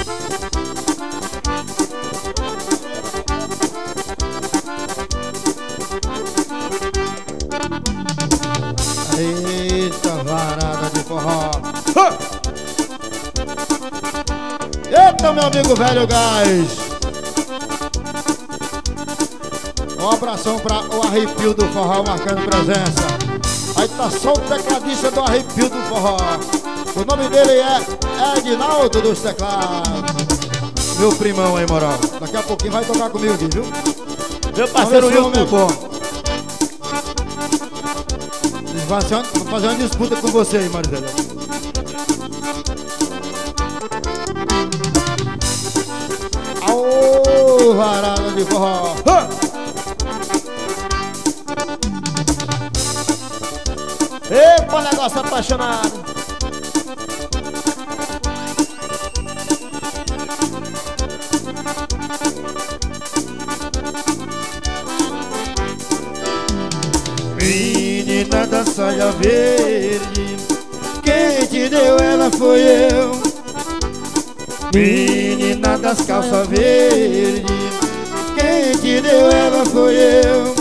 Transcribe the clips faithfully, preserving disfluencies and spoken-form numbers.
Eita, varada de forró. Eita, meu amigo velho gás. Um abração para o arrepio do forró marcando presença. Aí tá só o tecladista do arrepio do forró. O nome dele é Edinaldo dos Teclados. Meu primão aí, moral. Daqui a pouquinho vai tocar comigo aqui, viu? Meu parceiro Wilton é bom. Vou fazer uma disputa com você aí, Marizela. Aô, varada de forró. Epa, negócio apaixonado. Menina da saia verde, quem te deu ela foi eu. Menina das calças verdes, quem te deu ela foi eu.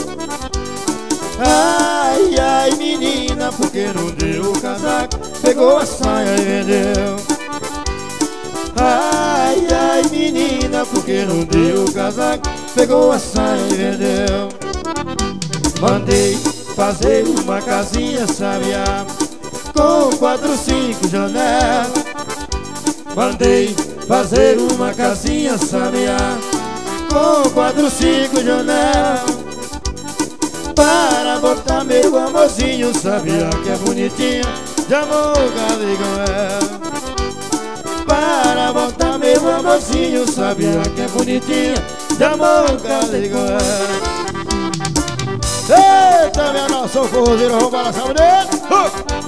Ai, ai, menina, porque não deu o casaco, pegou a saia e vendeu. Ai, ai, menina, porque não deu o casaco, pegou a saia e vendeu. Mandei fazer uma casinha sabiá com quatro, cinco janelas. Mandei fazer uma casinha sabiá com quatro, cinco janelas, para botar meu amorzinho sabiá que é bonitinho, de amor galego com ela. Para botar meu amorzinho sabiá que é bonitinho, de amor galego com ela. Eita, minha nossa, o forrozeiro roubar a salva dele. uh!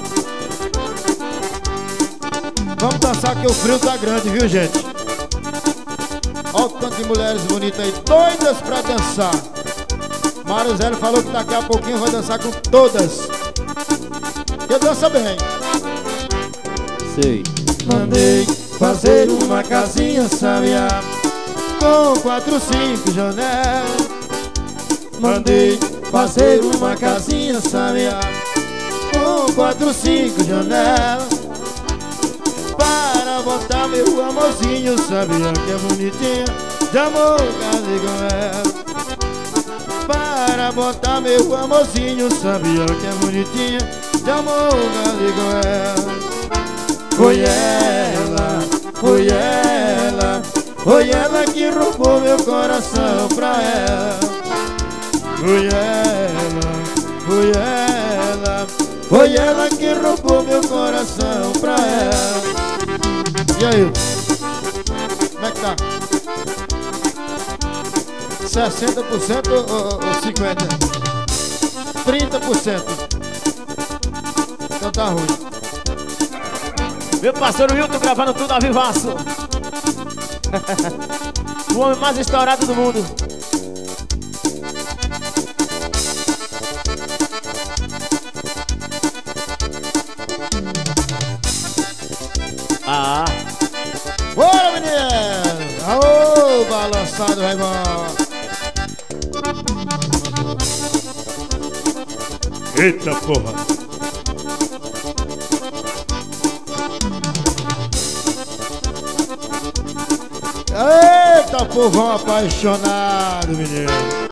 Vamos dançar que o frio tá grande, viu, gente? Olha o tanto de mulheres bonitas aí, doidas pra dançar. Mário Zero falou que daqui a pouquinho vai dançar com todas. Que dança bem. Sei. Mandei fazer uma casinha sabiá com quatro, cinco janelas. Mandei fazer uma casinha sabiá com quatro, cinco janelas, para botar meu amorzinho sabiá que é bonitinho, de amor casei com ela. Para botar meu amorzinho sabiá que é bonitinho, de amor casei com ela. Foi ela, foi ela, foi ela que roubou meu coração pra ela. Foi ela, foi ela, foi ela que roubou meu coração pra ela. E aí? Como é que tá? sessenta por cento ou, ou cinquenta por cento? trinta por cento. Então tá ruim. Meu parceiro Wilton gravando tudo ao vivaço. O homem mais estourado do mundo. Ah, bora, menino! Aô, balançado, vai embora! Eita porra! Eita, povão apaixonado, menino!